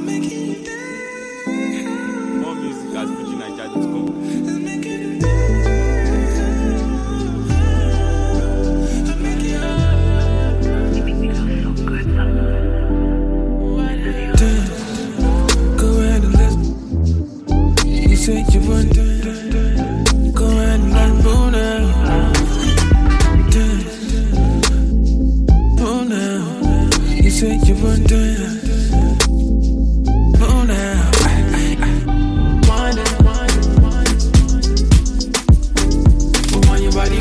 More music at FujiNiger.com. Say you want to go and learn Mona. You say you want to Mona. Want your body,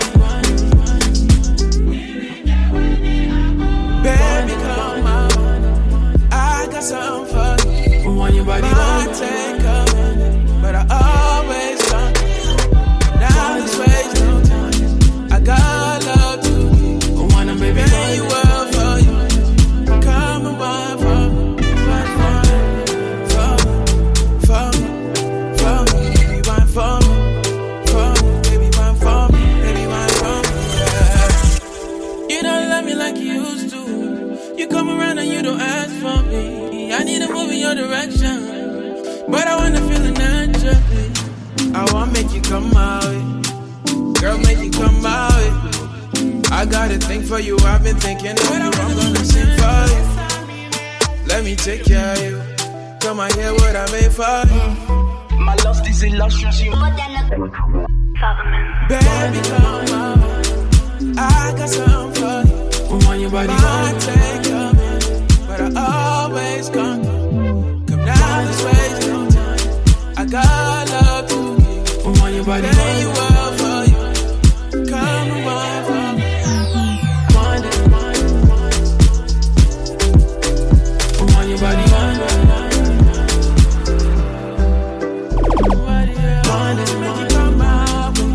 baby, come out. I got something for you. Want your body, take up. But I always come. Now this waste no time. I got love to give. I wanna baby you well for you. Come and wine for me. Wine for me. Baby wine for me. Baby wine for me. Baby wine for me. Yeah. You don't love me like you used to. You come around and you don't ask for me. I need to move in your direction. But I wanna feel it naturally. I wanna make you come my way. Girl, make you come my way. I got a thing for you, I've been thinking of you. I'm gonna sing for you. Let me take care of you. Come on, hear what I made for you. My lust is illusion, she Baby, come my way. I got something for you. Want your body, might take a minute, but I always come. Now this waste no time. I got love to give. Want your body, pay you well for you. Come and wine for me. Want your body, want you come my way.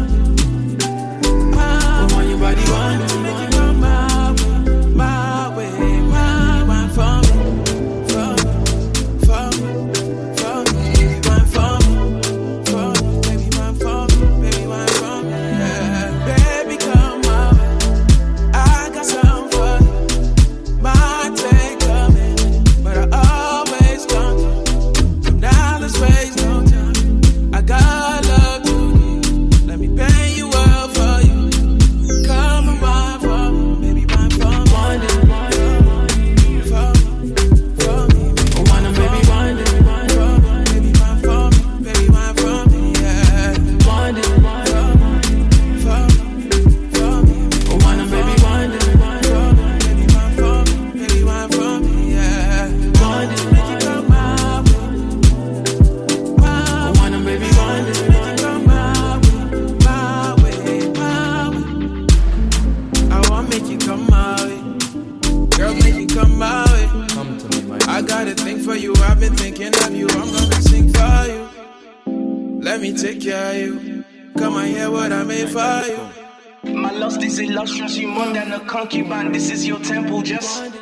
Want your body, want you come my way, wine for me. I got a thing for you, I've been thinking of you. I'm gonna sing for you. Let me take care of you. Come on, hear what I made for you. My lust is illusion, she more than a concubine. This is your temple, just